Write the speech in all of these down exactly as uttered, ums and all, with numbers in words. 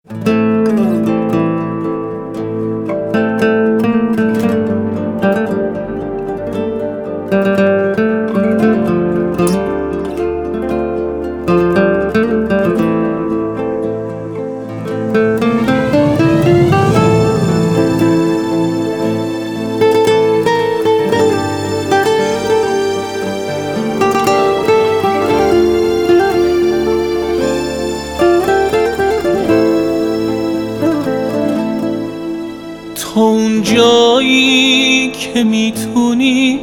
تو اون جایی که میتونی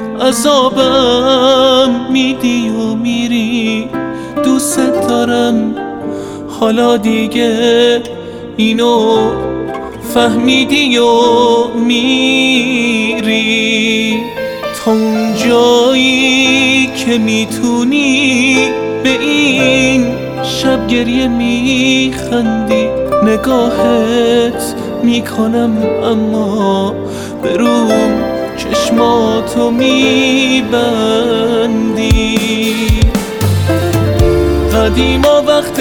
عذابم میدی و میری، دوست دارم حالا دیگه اینو فهمیدی و میری. تو اون جایی که میتونی به این شب گریه میخندی، نگاهت میکنم اما به روم چشماتو میبندی. قدیما وقت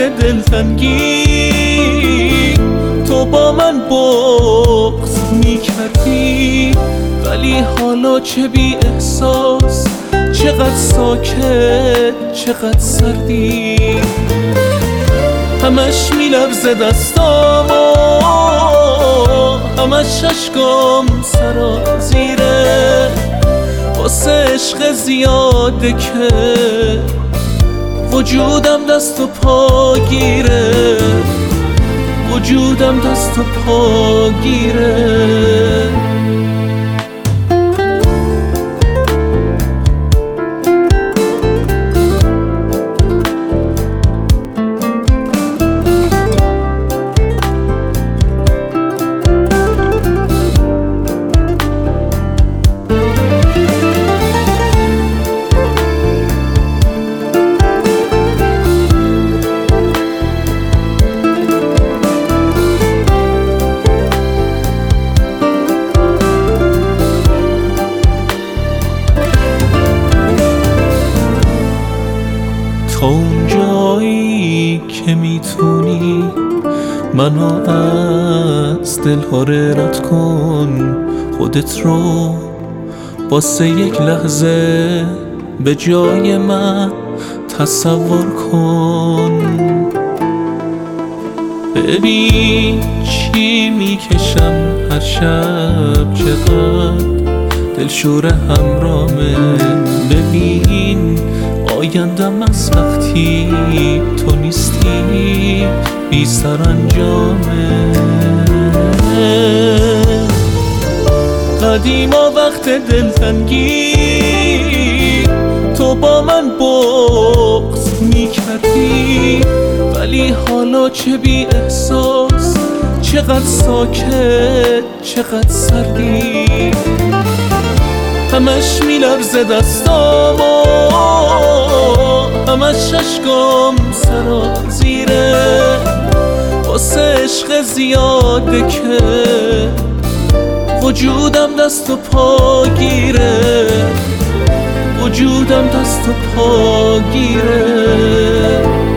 دلتنگی تو با من بغض میکردی، ولی حالا چه بی احساس، چقدر ساکت، چقدر سردی. همش میلرزه دستامو، همش اشکام سرازیره، واسه عشق زیاده که وجودم دست و پا گیره، وجودم دست و پا گیره. تو اون جایی که میتونی منو از دل‌ها رد کن، خودت رو واسه یک لحظه به جای من تصور کن. ببین چی میکشم هر شب، چقدر دلشور همرامه. ببین آیندم از وقتی تو نیستی بی سرانجامه. قدیما وقت دلتنگی تو با من بغض میکردی، ولی حالا چه بی احساس، چقدر ساکت، چقدر سردی. همش میلرزه دستامو، همش اشکام سرازیره، واسه عشق زیاده که وجودم دست و پا گیره، وجودم دست و پا گیره.